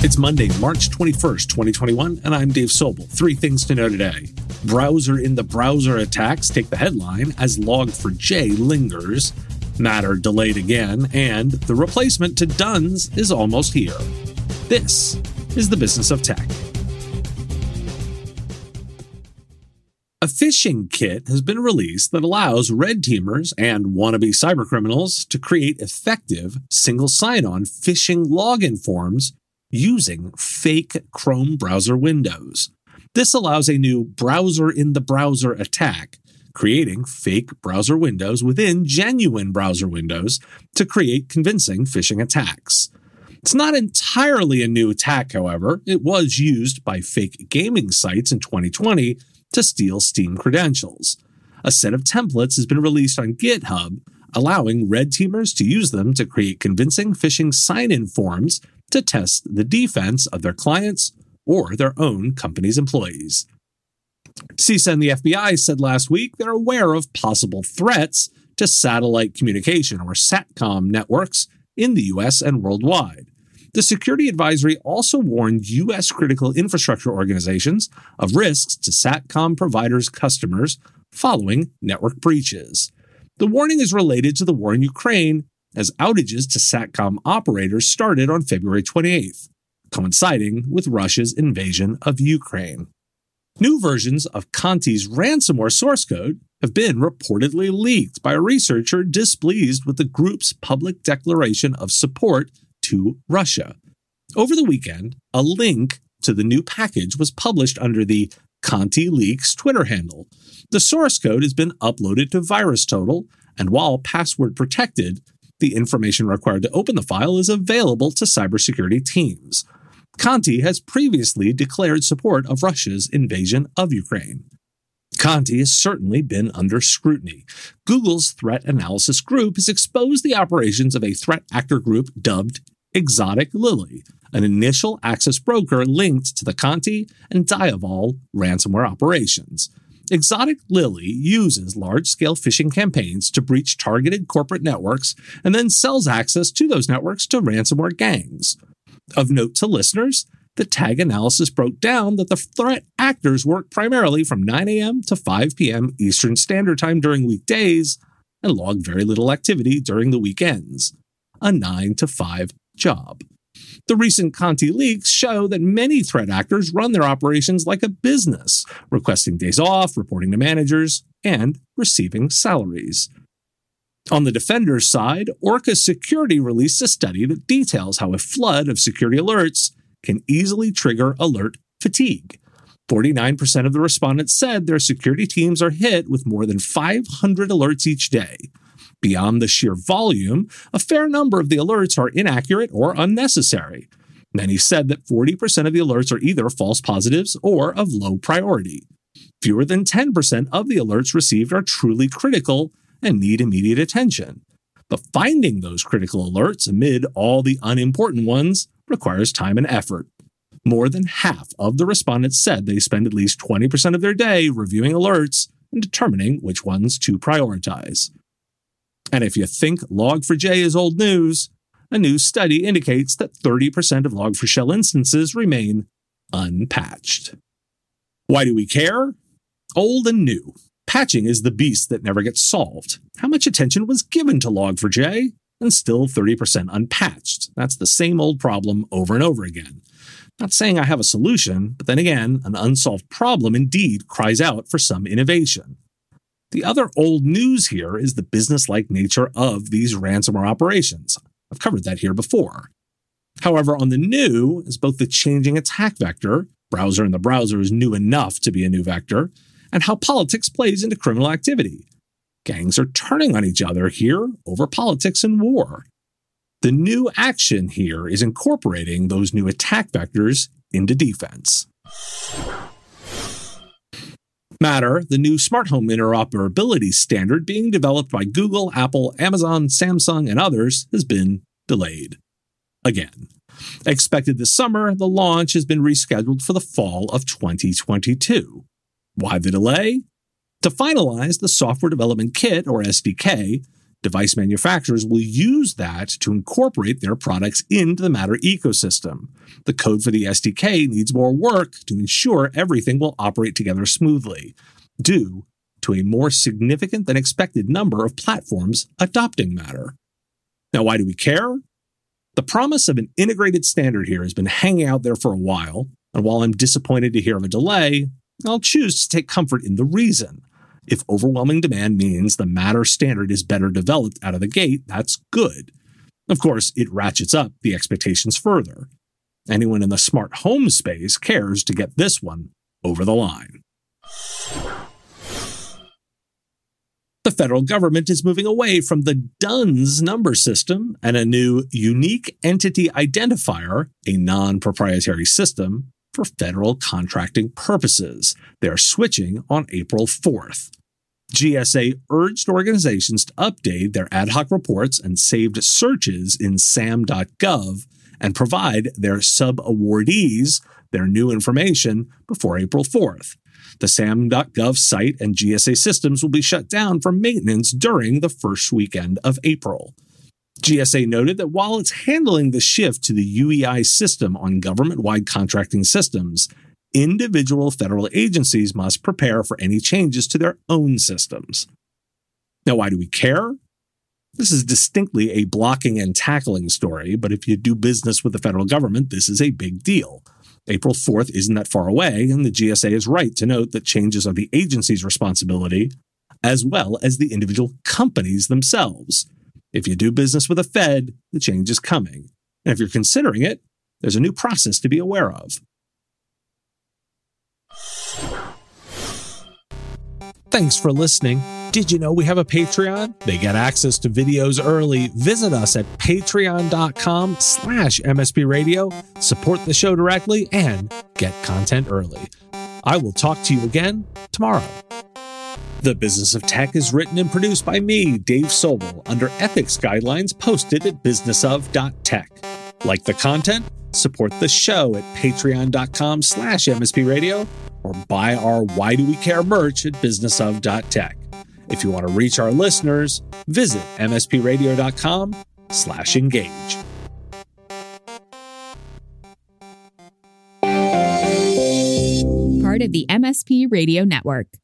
It's Monday, March 21st, 2021, and I'm Dave Sobel. 3 things to know today. Browser in the browser attacks take the headline as Log4j lingers, Matter delayed again, and the replacement to Duns is almost here. This is the Business of Tech. A phishing kit has been released that allows red teamers and wannabe cybercriminals to create effective single sign-on phishing login forms using fake Chrome browser windows. This allows a new browser in the browser attack, creating fake browser windows within genuine browser windows to create convincing phishing attacks. It's not entirely a new attack, however. It was used by fake gaming sites in 2020 to steal Steam credentials. A set of templates has been released on GitHub, allowing red teamers to use them to create convincing phishing sign-in forms to test the defense of their clients or their own company's employees. CISA and the FBI said last week they're aware of possible threats to satellite communication or SATCOM networks in the US and worldwide. The security advisory also warned U.S. critical infrastructure organizations of risks to SATCOM providers' customers following network breaches. The warning is related to the war in Ukraine, as outages to SATCOM operators started on February 28th, coinciding with Russia's invasion of Ukraine. New versions of Conti's ransomware source code have been reportedly leaked by a researcher displeased with the group's public declaration of support to Russia. Over the weekend, a link to the new package was published under the Conti Leaks Twitter handle. The source code has been uploaded to VirusTotal, and while password protected, the information required to open the file is available to cybersecurity teams. Conti has previously declared support of Russia's invasion of Ukraine. Conti has certainly been under scrutiny. Google's threat analysis group has exposed the operations of a threat actor group dubbed Exotic Lily, an initial access broker linked to the Conti and Diaval ransomware operations. Exotic Lily uses large-scale phishing campaigns to breach targeted corporate networks and then sells access to those networks to ransomware gangs. Of note to listeners, the tag analysis broke down that the threat actors work primarily from 9 a.m. to 5 p.m. Eastern Standard Time during weekdays and log very little activity during the weekends. A 9 to 5 job. The recent Conti leaks show that many threat actors run their operations like a business, requesting days off, reporting to managers, and receiving salaries. On the defender's side, Orca Security released a study that details how a flood of security alerts can easily trigger alert fatigue. 49% of the respondents said their security teams are hit with more than 500 alerts each day. Beyond the sheer volume, a fair number of the alerts are inaccurate or unnecessary. Many said that 40% of the alerts are either false positives or of low priority. Fewer than 10% of the alerts received are truly critical and need immediate attention. But finding those critical alerts amid all the unimportant ones requires time and effort. More than half of the respondents said they spend at least 20% of their day reviewing alerts and determining which ones to prioritize. And if you think Log4j is old news, a new study indicates that 30% of Log4Shell instances remain unpatched. Why do we care? Old and new. Patching is the beast that never gets solved. How much attention was given to Log4j? And still 30% unpatched. That's the same old problem over and over again. Not saying I have a solution, but then again, an unsolved problem indeed cries out for some innovation. The other old news here is the business-like nature of these ransomware operations. I've covered that here before. However, on the new is both the changing attack vector, browser in the browser is new enough to be a new vector, and how politics plays into criminal activity. Gangs are turning on each other here over politics and war. The new action here is incorporating those new attack vectors into defense. Matter, the new smart home interoperability standard being developed by Google, Apple, Amazon, Samsung, and others, has been delayed. Again. Expected this summer, the launch has been rescheduled for the fall of 2022. Why the delay? To finalize the software development kit, or SDK, Device manufacturers will use that to incorporate their products into the Matter ecosystem. The code for the SDK needs more work to ensure everything will operate together smoothly, due to a more significant than expected number of platforms adopting Matter. Now, why do we care? The promise of an integrated standard here has been hanging out there for a while, and while I'm disappointed to hear of a delay, I'll choose to take comfort in the reason. If overwhelming demand means the Matter standard is better developed out of the gate, that's good. Of course, it ratchets up the expectations further. Anyone in the smart home space cares to get this one over the line. The federal government is moving away from the DUNS number system and a new Unique Entity Identifier, a non-proprietary system, for federal contracting purposes. They are switching on April 4th. GSA urged organizations to update their ad hoc reports and saved searches in SAM.gov and provide their sub-awardees their new information before April 4th. The SAM.gov site and GSA systems will be shut down for maintenance during the first weekend of April. GSA noted that while it's handling the shift to the UEI system on government-wide contracting systems, individual federal agencies must prepare for any changes to their own systems. Now, why do we care? This is distinctly a blocking and tackling story, but if you do business with the federal government, this is a big deal. April 4th isn't that far away, and the GSA is right to note that changes are the agency's responsibility, as well as the individual companies themselves. If you do business with a Fed, the change is coming. And if you're considering it, there's a new process to be aware of. Thanks for listening. Did you know we have a Patreon? They get access to videos early. Visit us at patreon.com/MSP Radio, support the show directly, and get content early. I will talk to you again tomorrow. The Business of Tech is written and produced by me, Dave Sobel, under ethics guidelines posted at businessof.tech. Like the content? Support the show at patreon.com/MSP Radio or buy our Why Do We Care merch at businessof.tech. If you want to reach our listeners, visit mspradio.com/engage. Part of the MSP Radio Network.